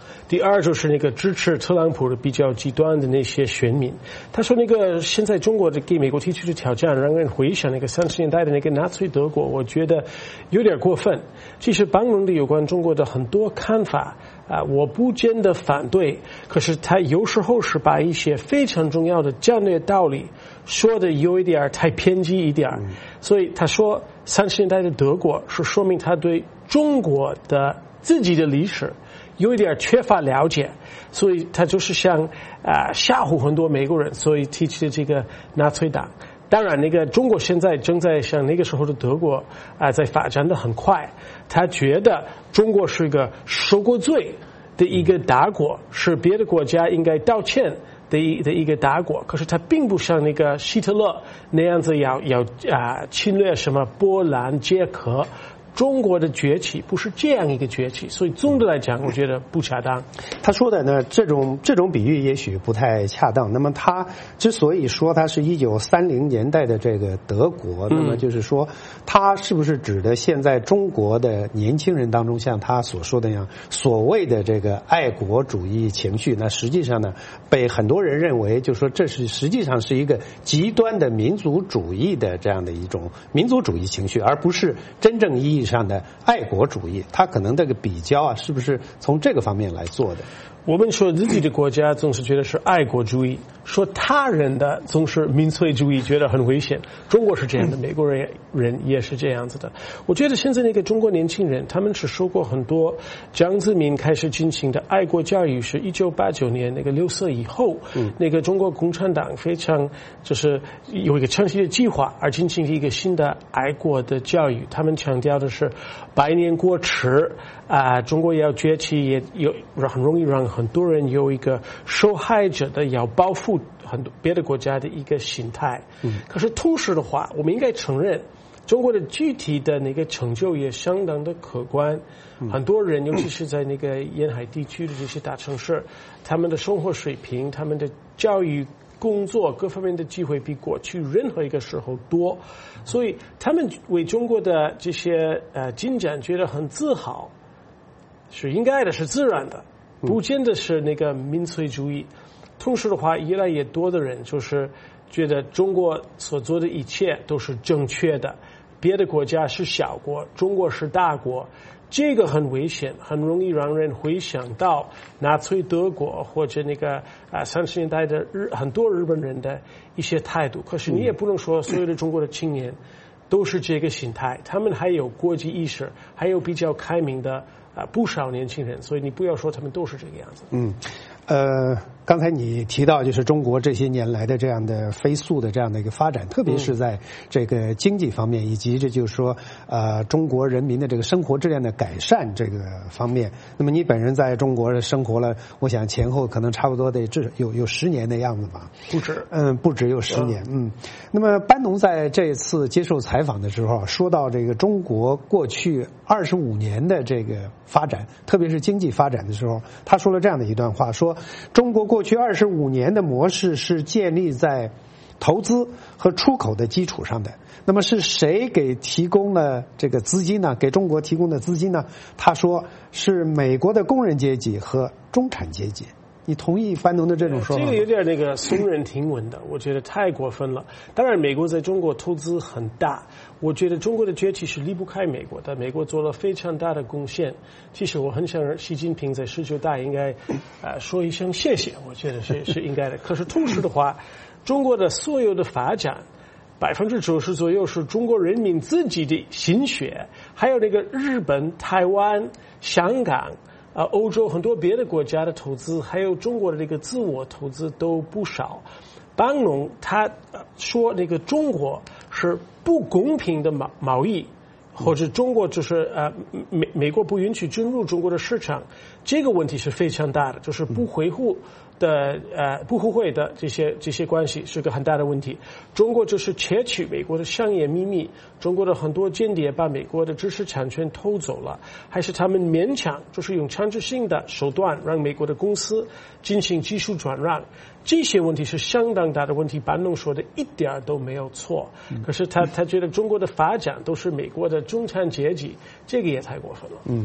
第二就是那个支持特朗普的比较极端的那些选民。他说那个现在中国的给美国提出的挑战，让人回想那个三十年代的那个纳粹德国，我觉得有点过分。其实邦农的有关中国的很多看法啊，我不见得反对，可是他有时候是把一些非常重要的战略道理说的有一点太偏激一点，嗯、所以他说三十年代的德国是说明他对中国的自己的历史有一点缺乏了解，所以他就是想啊、呃、吓唬很多美国人，所以提起了这个纳粹党。当然，那个中国现在正在像那个时候的德国啊、呃，在发展的很快。他觉得中国是一个受过罪的一个大国，是别的国家应该道歉的一的一个大国。可是他并不像那个希特勒那样子要要啊、呃、侵略什么波兰、捷克。中国的崛起不是这样一个崛起，所以总的来讲，我觉得不恰当。 他说的呢，这种这种比喻也许不太恰当。那么他之所以说他是一九三零年代的这个德国，那么就是说，他是不是指的现在中国的年轻人当中，像他所说的那样，所谓的这个爱国主义情绪？那实际上呢，被很多人认为，就是说这是实际上是一个极端的民族主义的这样的一种民族主义情绪，而不是真正意义上的爱国主义。他可能这个比较啊，是不是从这个方面来做的？ 我们说自己的国家总是觉得是爱国主义，说他人的总是民粹主义，觉得很危险。中国是这样的，美国人人也是这样子的。我觉得现在那个中国年轻人，他们是受过很多江泽民开始进行的爱国教育，是一九八九年那个六四以后，嗯、那个中国共产党非常就是有一个长期的计划，而进行一个新的爱国的教育。他们强调的是百年国耻啊、呃，中国要崛起，也有很容易让很多人有一个受害者的要报复很多别的国家的一个心态。嗯，可是同时的话，我们应该承认，中国的具体的那个成就也相当的可观。嗯、很多人，尤其是在那个沿海地区的这些大城市，他们的生活水平、他们的教育、工作各方面的机会比过去任何一个时候多，所以他们为中国的这些呃进展觉得很自豪，是应该的，是自然的。不见得是那个民粹主义。同时的话，越来越多的人就是觉得中国所做的一切都是正确的，别的国家是小国，中国是大国，这个很危险，很容易让人回想到纳粹德国或者那个啊三十年代的日很多日本人的一些态度。可是你也不能说所有的中国的青年都是这个心态，他们还有国际意识，还有比较开明的啊不少年轻人，所以你不要说他们都是这个样子。 嗯，呃，刚才你提到就是中国这些年来的这样的飞速的这样的一个发展，特别是在这个经济方面，以及这就是说呃中国人民的这个生活质量的改善这个方面。那么你本人在中国生活了，我想前后可能差不多得至有有十年的样子吧？ 不止， 嗯，不止有十年。嗯，那么班农在这次接受采访的时候说到这个中国过去二十五年的这个发展，特别是经济发展的时候，他说了这样的一段话，说中国过去二十五年的模式是建立在投资和出口的基础上的。那么是谁给提供了这个资金呢？给中国提供的资金呢？他说是美国的工人阶级和中产阶级。你同意班农的这种说法吗？ 这个有点那个耸人听闻的，我觉得太过分了。当然，美国在中国投资很大，我觉得中国的崛起是离不开美国的，美国做了非常大的贡献。其实我很想让习近平在十九大应该呃说一声谢谢，我觉得是是应该的。可是同时的话，中国的所有的发展，百分之九十左右是中国人民自己的心血，还有那个日本、台湾、香港。啊，欧洲很多别的国家的投资，还有中国的这个自我投资都不少。班农他说那个中国是不公平的贸贸易，或者中国就是呃美美国不允许进入中国的市场，这个问题是非常大的，就是不维护的呃不互惠的这些这些关系是个很大的问题。中国就是窃取美国的商业秘密，中国的很多间谍把美国的知识产权偷走了，还是他们勉强就是用强制性的手段让美国的公司进行技术转让，这些问题是相当大的问题。班农说的一点都没有错，可是他他觉得中国的发展都是美国的中产阶级，这个也太过分了。 嗯。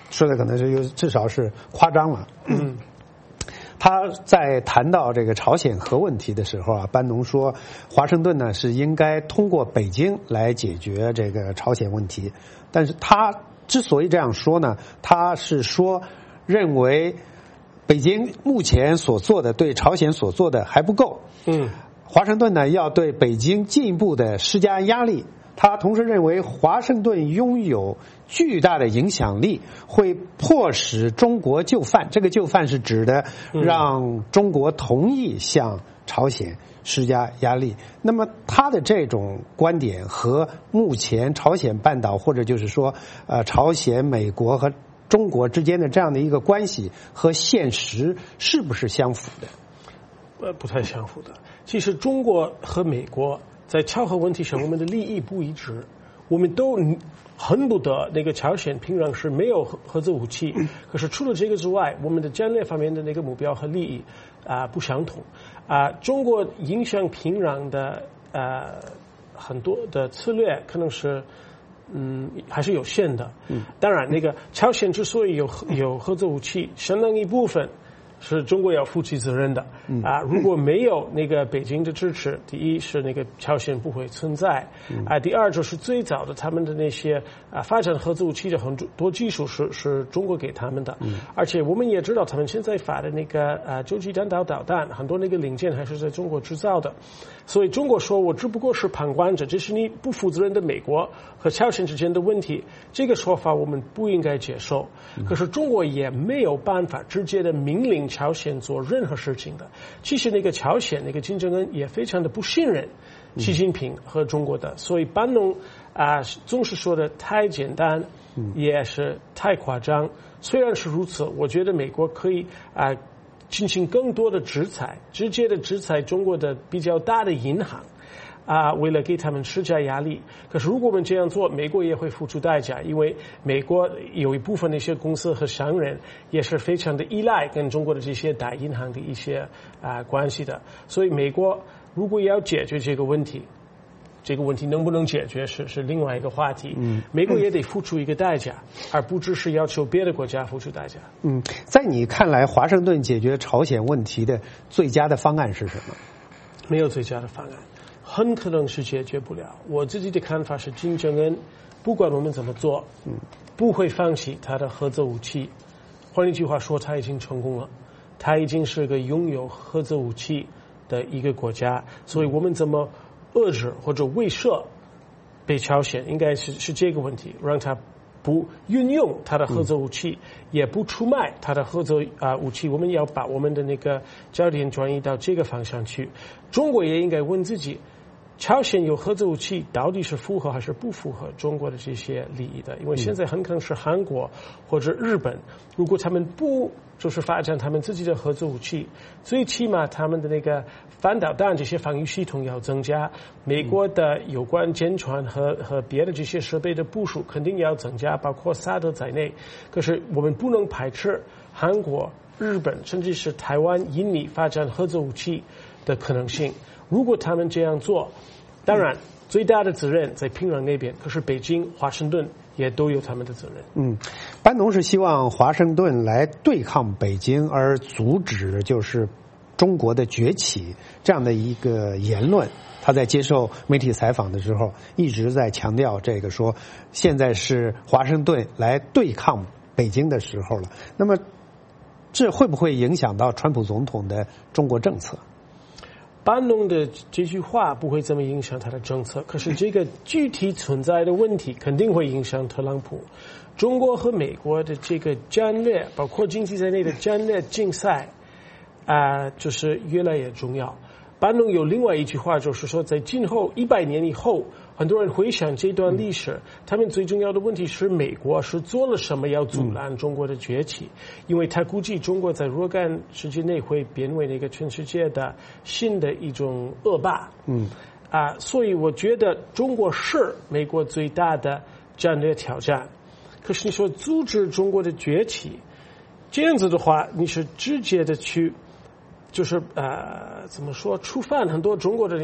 说的可能是有至少是夸张了。嗯。他在谈到这个朝鲜核问题的时候啊，班农说，华盛顿呢是应该通过北京来解决这个朝鲜问题。但是他之所以这样说呢，他是说认为北京目前所做的对朝鲜所做的还不够。嗯，华盛顿呢要对北京进一步的施加压力。他同时认为华盛顿拥有巨大的影响力，会迫使中国就范，这个就范是指的让中国同意向朝鲜施加压力。那么他的这种观点和目前朝鲜半岛或者就是说呃朝鲜、美国和中国之间的这样的一个关系和现实是不是相符的？ 呃，不太相符的。其实中国和美国在朝核问题上，我们的利益不一致，我们都恨不得那个朝鲜、平壤是没有核核子武器。可是除了这个之外，我们的战略方面的那个目标和利益啊、呃、不相同啊、呃。中国影响平壤的呃很多的策略可能是嗯还是有限的。嗯，当然，那个朝鲜之所以有有核子武器，相当一部分是中国要负起责任的啊！如果没有那个北京的支持，第一是那个朝鲜不会存在啊，第二就是最早的他们的那些啊发展核子武器的很多技术是是中国给他们的，而且我们也知道他们现在发的那个啊洲际弹道导弹很多那个零件还是在中国制造的，所以中国说我只不过是旁观者，这是你不负责任的美国和朝鲜之间的问题，这个说法我们不应该接受。可是中国也没有办法直接的命令朝鲜做任何事情的。其实那个朝鲜那个金正恩也非常的不信任习近平和中国的，所以班农啊、呃、总是说的太简单，也是太夸张。虽然是如此，我觉得美国可以啊、呃、进行更多的制裁，直接的制裁中国的比较大的银行。啊，为了给他们施加压力，可是如果我们这样做，美国也会付出代价，因为美国有一部分那些公司和商人也是非常的依赖跟中国的这些大银行的一些啊关系的，所以美国如果要解决这个问题，这个问题能不能解决是是另外一个话题。嗯，美国也得付出一个代价，而不只是要求别的国家付出代价。 嗯，在你看来，华盛顿解决朝鲜问题的最佳的方案是什么？ 没有最佳的方案。很可能是解决不了。我自己的看法是，金正恩不管我们怎么做，嗯，不会放弃他的核子武器。换一句话说，他已经成功了，他已经是个拥有核子武器的一个国家。所以我们怎么遏制或者威慑北朝鲜，应该是是这个问题，让他不运用他的核子武器，嗯、也不出卖他的核子啊、呃、武器。我们要把我们的那个焦点转移到这个方向去。中国也应该问自己，朝鲜有核子武器到底是符合还是不符合中国的这些利益的？因为现在很可能是韩国或者日本，如果他们不就是发展他们自己的核子武器，最起码他们的那个反导弹这些防御系统要增加，美国的有关舰船和和别的这些设备的部署肯定要增加，包括萨德在内。可是我们不能排斥韩国、日本甚至是台湾、印尼发展核子武器的可能性。如果他们这样做，当然最大的责任在平壤那边，可是北京、华盛顿也都有他们的责任。嗯， 班农是希望华盛顿来对抗北京，而阻止就是中国的崛起这样的一个言论。他在接受媒体采访的时候一直在强调这个，说现在是华盛顿来对抗北京的时候了。那么这会不会影响到川普总统的中国政策？ 班农的这句话不会这么影响他的政策，可是这个具体存在的问题肯定会影响特朗普。中国和美国的这个战略，包括经济在内的战略竞赛啊、呃，就是越来越重要。班农有另外一句话，就是说在今后一百年以后，很多人回想这段历史，他们最重要的问题是美国是做了什么要阻拦中国的崛起，因为他估计中国在若干时间内会变为那个全世界的新的一种恶霸。嗯，啊，所以我觉得中国是美国最大的战略挑战。可是你说阻止中国的崛起，这样子的话，你是直接的去。就是呃，怎么说，触犯很多中国的那个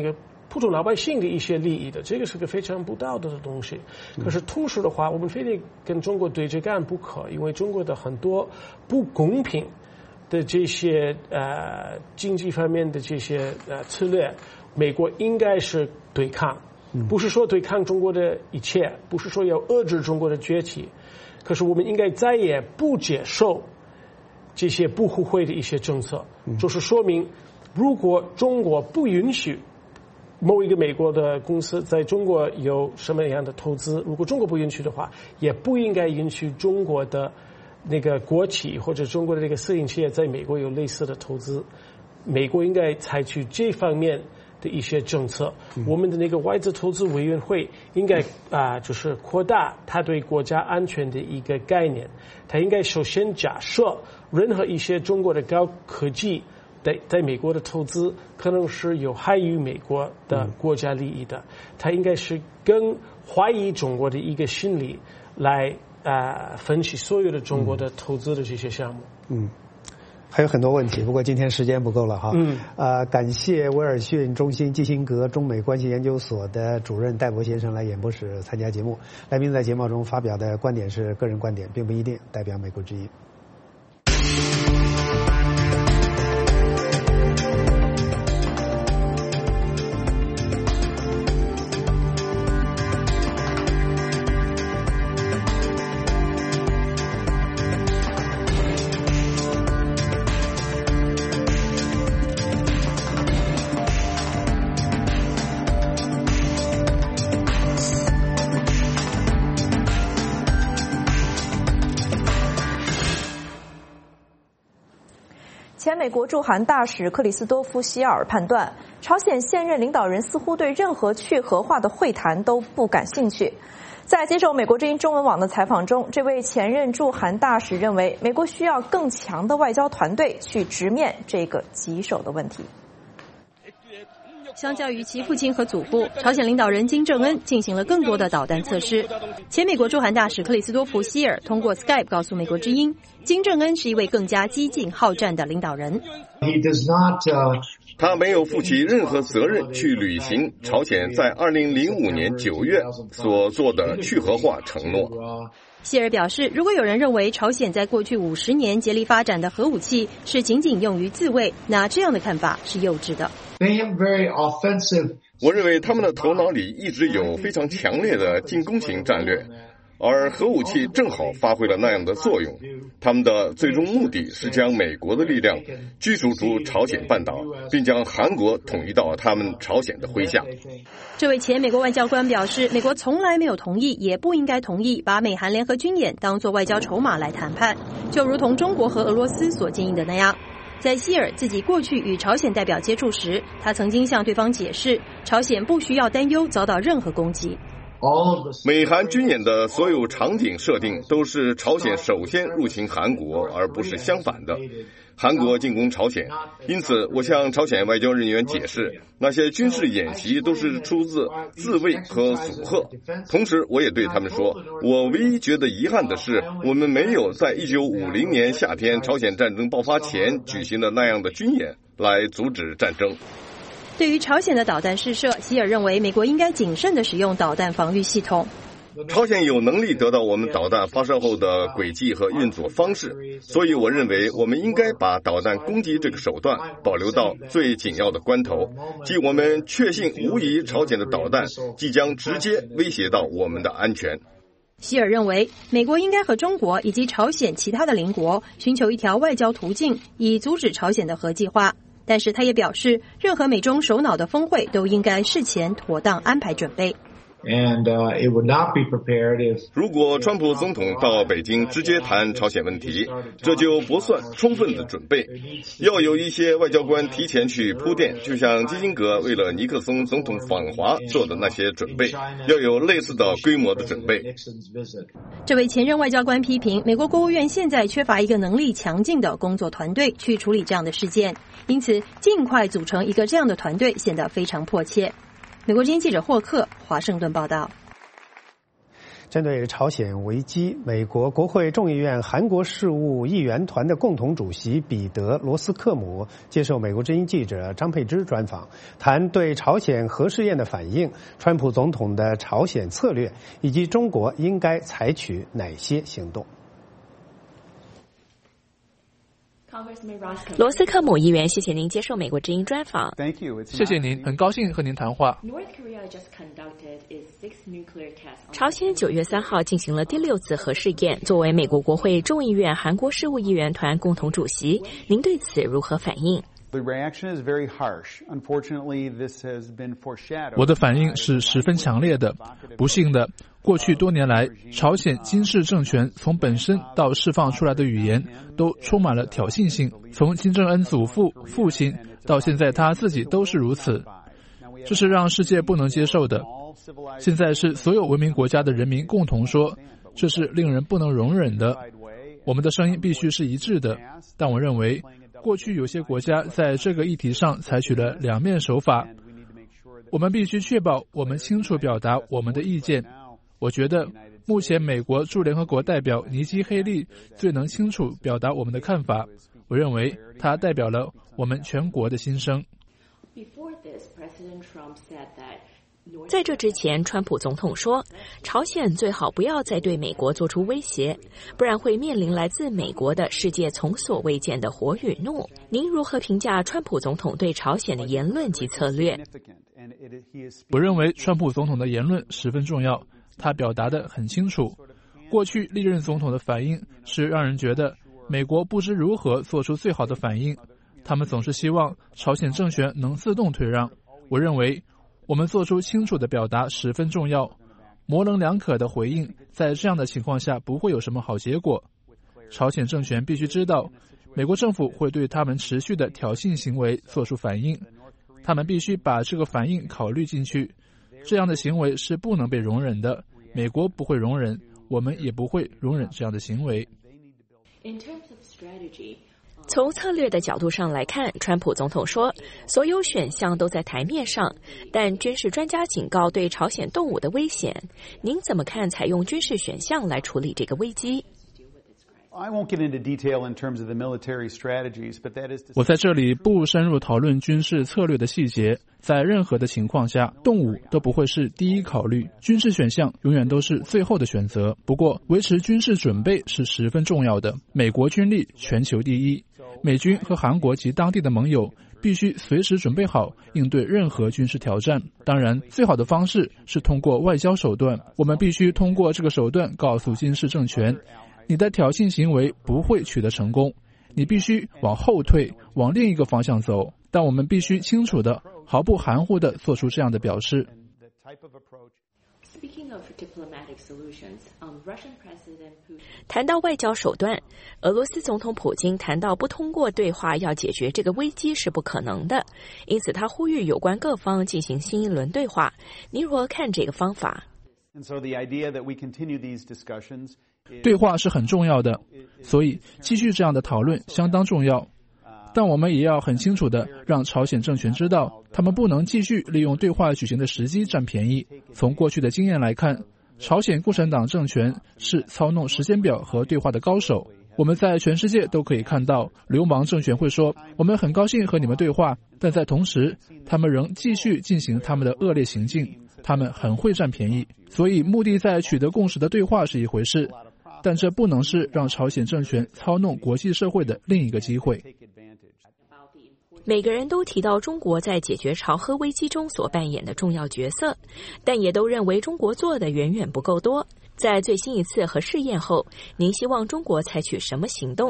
普通老百姓的一些利益的，这个是个非常不道德的东西。可是同时的话，我们非得跟中国对着干不可，因为中国的很多不公平的这些呃经济方面的这些呃策略，美国应该是对抗，不是说对抗中国的一切，不是说要遏制中国的崛起，可是我们应该再也不接受这些不互惠的一些政策，就是说明如果中国不允许某一个美国的公司在中国有什么样的投资，如果中国不允许的话，也不应该允许中国的那个国企或者中国的这个私营企业在美国有类似的投资。美国应该采取这方面的一些政策。嗯、我们的那个外资投资委员会应该啊、呃，就是扩大它对国家安全的一个概念。它应该首先假设任何一些中国的高科技在在美国的投资可能是有害于美国的国家利益的，它应该是更怀疑中国的一个心理来啊、呃、分析所有的中国的投资的这些项目。 嗯，还有很多问题，不过今天时间不够了哈。嗯，呃，感谢威尔逊中心基辛格中美关系研究所的主任戴博先生来演播室参加节目。来宾在节目中发表的观点是个人观点，并不一定代表美国之音。 前美国驻韩大使克里斯多夫·希尔判断，朝鲜现任领导人似乎对任何去核化的会谈都不感兴趣。在接受美国之音中文网的采访中，这位前任驻韩大使认为，美国需要更强的外交团队去直面这个棘手的问题。 相较于其父亲和祖父，朝鲜领导人金正恩进行了更多的导弹测试。前美国驻韩大使克里斯多夫·希尔通过 Skype 告诉美国之音，金正恩是一位更加激进好战的领导人。 He does not, uh... 他没有负起任何责任去履行朝鲜在二零零五年九月所做的去核化承诺。 希尔表示，如果有人认为朝鲜在过去五十年竭力发展的核武器是仅仅用于自卫，那这样的看法是幼稚的。 They have very offensive. 我认为他们的头脑里一直有非常强烈的进攻型战略，而核武器正好发挥了那样的作用。他们的最终目的是将美国的力量驱逐出朝鲜半岛，并将韩国统一到他们朝鲜的麾下。 这位前美国外交官表示，美国从来没有同意，也不应该同意把美韩联合军演当作外交筹码来谈判，就如同中国和俄罗斯所建议的那样。在希尔自己过去与朝鲜代表接触时，他曾经向对方解释，朝鲜不需要担忧遭到任何攻击。 美韩军演的所有场景设定都是朝鲜首先入侵韩国，而不是相反的。韩国进攻朝鲜，因此我向朝鲜外交人员解释，那些军事演习都是出自自卫和阻吓。同时我也对他们说，我唯一觉得遗憾的是，我们没有在一九五零年夏天朝鲜战争爆发前举行的那样的军演来阻止战争。 对于朝鲜的导弹试射，希尔认为美国应该谨慎地使用导弹防御系统。 朝鲜有能力得到我们导弹发射后的轨迹和运作方式，所以我认为我们应该把导弹攻击这个手段保留到最紧要的关头，即我们确信无疑朝鲜的导弹即将直接威胁到我们的安全。 希尔认为，美国应该和中国以及朝鲜其他的邻国寻求一条外交途径，以阻止朝鲜的核计划。但是他也表示，任何美中首脑的峰会都应该事前妥当安排准备。 And, uh, it would not be prepared if... 如果川普总统到北京直接谈朝鲜问题，这就不算充分的准备。要有一些外交官提前去铺垫，就像基辛格为了尼克松总统访华做的那些准备，要有类似的规模的准备。 这位前任外交官批评，美国国务院现在缺乏一个能力强劲的工作团队去处理这样的事件，因此尽快组成一个这样的团队显得非常迫切。美国之音记者霍克华盛顿报道。 针对朝鲜危机，美国国会众议院韩国事务议员团的共同主席彼得·罗斯克姆接受美国之音记者张佩芝专访，谈对朝鲜核试验的反应、川普总统的朝鲜策略，以及中国应该采取哪些行动。 罗斯克姆议员，谢谢您接受美国之音专访。 谢谢您，很高兴和您谈话。 朝鲜九月三号进行了第六次核试验，作为美国国会众议院韩国事务议员团共同主席，您对此如何反应？ 我的反应是十分强烈的。不幸的，过去多年来，朝鲜金氏政权从本身到释放出来的语言都充满了挑衅性，从金正恩祖父、父亲到现在他自己都是如此，这是让世界不能接受的。现在是所有文明国家的人民共同说，这是令人不能容忍的。我们的声音必须是一致的，但我认为过去有些国家在这个议题上采取了两面手法，我们必须确保我们清楚表达我们的意见。我觉得目前美国驻联合国代表尼基·黑利最能清楚表达我们的看法，我认为他代表了我们全国的心声。 在这之前，川普总统说，朝鲜最好不要再对美国做出威胁，不然会面临来自美国的世界从所未见的火与怒。您如何评价川普总统对朝鲜的言论及策略？ 我认为川普总统的言论十分重要，他表达得很清楚。过去历任总统的反应是让人觉得美国不知如何做出最好的反应，他们总是希望朝鲜政权能自动退让。我认为我们做出清楚的表达十分重要，模棱两可的回应在这样的情况下不会有什么好结果。朝鲜政权必须知道，美国政府会对他们持续的挑衅行为做出反应，他们必须把这个反应考虑进去。这样的行为是不能被容忍的，美国不会容忍，我们也不会容忍这样的行为。 从策略的角度上来看，川普总统说，所有选项都在台面上，但军事专家警告对朝鲜动武的危险。您怎么看采用军事选项来处理这个危机？ 我在这里不深入讨论军事策略的细节，在任何的情况下，动武都不会是第一考虑，军事选项永远都是最后的选择。不过，维持军事准备是十分重要的。美国军力全球第一，美军和韩国及当地的盟友必须随时准备好应对任何军事挑战。当然，最好的方式是通过外交手段，我们必须通过这个手段告诉金氏政权，你的挑衅行为不会取得成功，你必须往后退，往另一个方向走。但我们必须清楚的、毫不含糊的做出这样的表示。 谈到外交手段，俄罗斯总统普京谈到不通过对话要解决这个危机是不可能的，因此他呼吁有关各方进行新一轮对话。您如何看这个方法？ 对话是很重要的，所以继续这样的讨论相当重要。但我们也要很清楚地让朝鲜政权知道，他们不能继续利用对话举行的时机占便宜。从过去的经验来看，朝鲜共产党政权是操弄时间表和对话的高手。我们在全世界都可以看到，流氓政权会说，我们很高兴和你们对话，但在同时，他们仍继续进行他们的恶劣行径。他们很会占便宜，所以目的在取得共识的对话是一回事，但这不能是让朝鲜政权操弄国际社会的另一个机会。 每个人都提到中国在解决朝核危机中所扮演的重要角色，但也都认为中国做的远远不够多。在最新一次核试验后，您希望中国采取什么行动？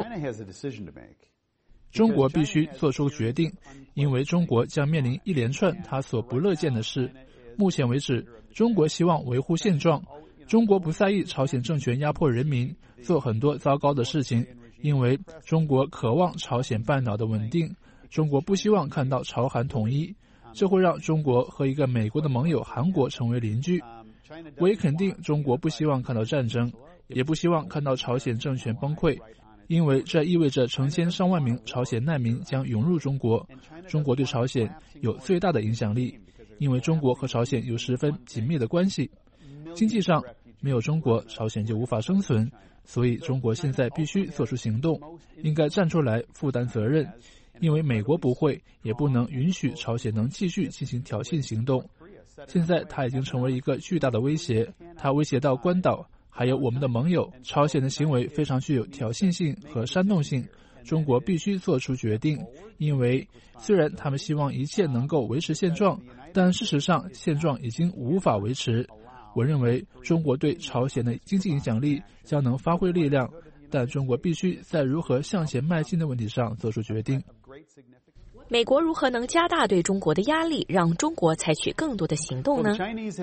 中国必须做出决定，因为中国将面临一连串他所不乐见的事。目前为止，中国希望维护现状，中国不在意朝鲜政权压迫人民，做很多糟糕的事情，因为中国渴望朝鲜半岛的稳定，中国不希望看到朝韩统一，这会让中国和一个美国的盟友韩国成为邻居。我也肯定中国不希望看到战争，也不希望看到朝鲜政权崩溃，因为这意味着成千上万名朝鲜难民将涌入中国。中国对朝鲜有最大的影响力，因为中国和朝鲜有十分紧密的关系。经济上， 没有中国，朝鲜就无法生存，所以中国现在必须做出行动，应该站出来负担责任，因为美国不会，也不能允许朝鲜能继续进行挑衅行动。现在它已经成为一个巨大的威胁，它威胁到关岛，还有我们的盟友。朝鲜的行为非常具有挑衅性和煽动性，中国必须做出决定，因为虽然他们希望一切能够维持现状，但事实上现状已经无法维持。我认为中国对朝鲜的经济影响力将能发挥力量，但中国必须在如何向前迈进的问题上做出决定。 美国如何能加大对中国的压力，让中国采取更多的行动呢？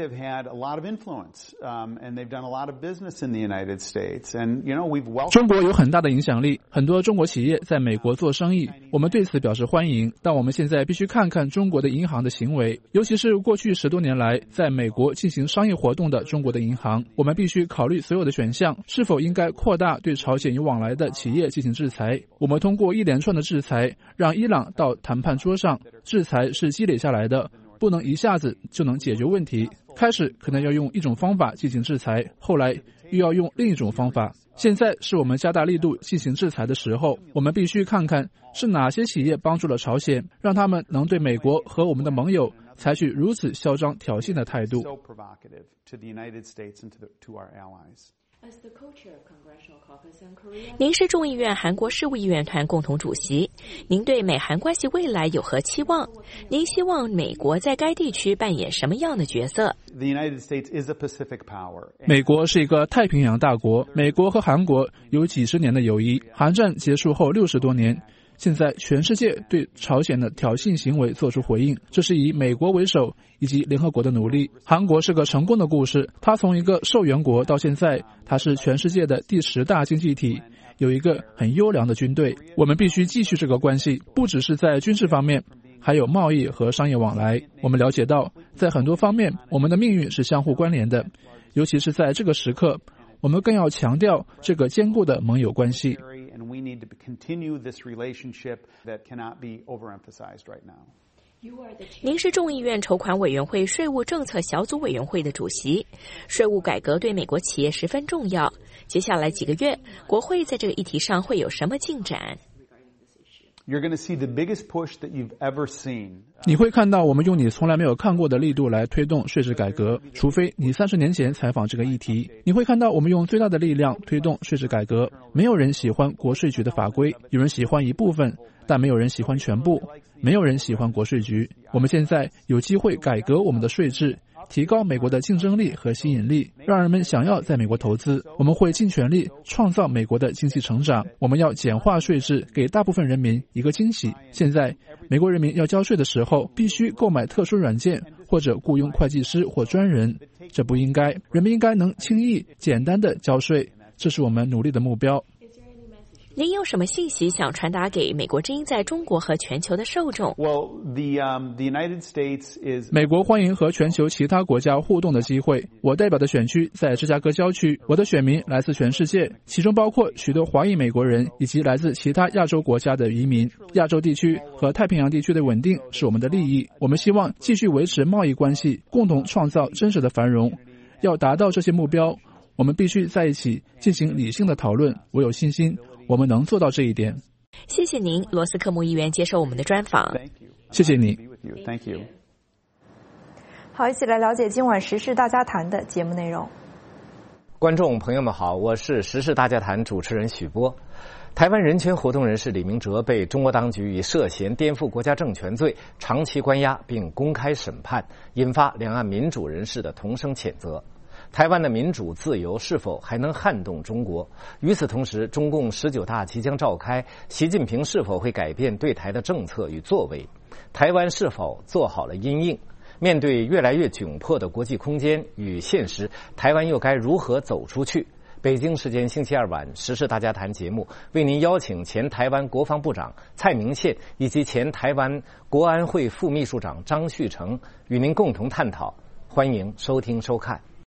中国有很大的影响力，很多中国企业在美国做生意，我们对此表示欢迎。但我们现在必须看看中国的银行的行为，尤其是过去十多年来在美国进行商业活动的中国的银行。我们必须考虑所有的选项，是否应该扩大对朝鲜有往来的企业进行制裁。我们通过一连串的制裁，让伊朗到谈判桌上，制裁是积累下来的，不能一下子就能解决问题。开始可能要用一种方法进行制裁，后来又要用另一种方法。现在是我们加大力度进行制裁的时候，我们必须看看是哪些企业帮助了朝鲜，让他们能对美国和我们的盟友采取如此嚣张挑衅的态度。 您是众议院韩国事务议员团共同主席，您对美韩关系未来有何期望？您希望美国在该地区扮演什么样的角色？ 美国是一个太平洋大国，美国和韩国有几十年的友谊，韩战结束后六十多年。现在全世界对朝鲜的挑衅行为做出回应，这是以美国为首以及联合国的努力。韩国是个成功的故事，它从一个受援国到现在，它是全世界的第十大经济体，有一个很优良的军队。我们必须继续这个关系，不只是在军事方面，还有贸易和商业往来。我们了解到，在很多方面，我们的命运是相互关联的，尤其是在这个时刻，我们更要强调这个坚固的盟友关系。 And we need to continue this relationship that cannot be overemphasized right now. 您是众议院筹款委员会税务政策小组委员会的主席，税务改革对美国企业十分重要。接下来几个月，国会在这个议题上会有什么进展 ？You're going to see the biggest push that you've ever seen. 你会看到我们用你从来没有看过的力度来推动税制改革，除非你三十年前采访这个议题。你会看到我们用最大的力量推动税制改革。没有人喜欢国税局的法规，有人喜欢一部分，但没有人喜欢全部。没有人喜欢国税局。我们现在有机会改革我们的税制，提高美国的竞争力和吸引力，让人们想要在美国投资。我们会尽全力创造美国的经济成长。我们要简化税制，给大部分人民一个惊喜。现在美国人民要交税的时候，必须购买特殊软件或者雇佣会计师或专人，这不应该。人们应该能轻易简单的交税，这是我们努力的目标。 您有什么信息想传达给美国之音在中国和全球的受众？ Well, the, um, the United States is... 美国欢迎和全球其他国家互动的机会。我代表的选区在芝加哥郊区，我的选民来自全世界，其中包括许多华裔美国人以及来自其他亚洲国家的移民。亚洲地区和太平洋地区的稳定是我们的利益，我们希望继续维持贸易关系，共同创造真实的繁荣。要达到这些目标，我们必须在一起进行理性的讨论。我有信心我们能做到这一点。 谢谢您，罗斯科姆议员接受我们的专访。 谢谢你。 Thank you. 好，一起来了解今晚时事大家谈的节目内容。 观众朋友们好，我是时事大家谈主持人许波。台湾人权活动人士李明哲被中国当局以涉嫌颠覆国家政权罪长期关押并公开审判，引发两岸民主人士的同声谴责。台湾的民主自由是否还能撼动中国？与此同时，中共十九大即将召开，习近平是否会改变对台的政策与作为？台湾是否做好了因应？面对越来越窘迫的国际空间与现实，台湾又该如何走出去？北京时间星期二晚，时事大家谈节目为您邀请前台湾国防部长蔡明宪以及前台湾国安会副秘书长张旭成与您共同探讨。欢迎收听收看。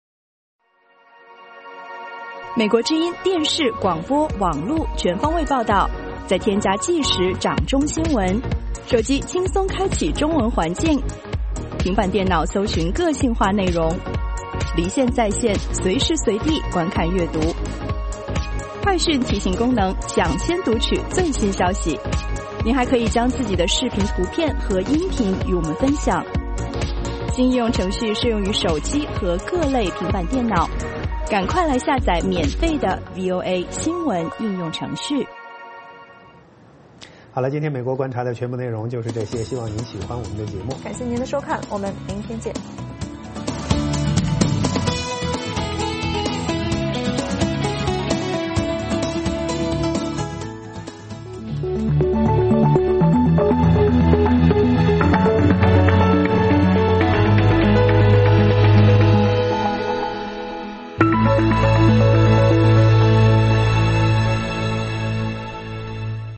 美国之音电视、广播、网络全方位报道，再添加即时掌中新闻，手机轻松开启中文环境，平板电脑搜寻个性化内容， 离线在线，随时随地观看阅读。快讯提醒功能，抢先读取最新消息。您还可以将自己的视频、图片和音频与我们分享。新应用程序适用于手机和各类平板电脑，赶快来下载免费的 V O A 新闻应用程序。 好了，今天美国观察的全部内容就是这些，希望您喜欢我们的节目。 感谢您的收看，我们明天见。 嗯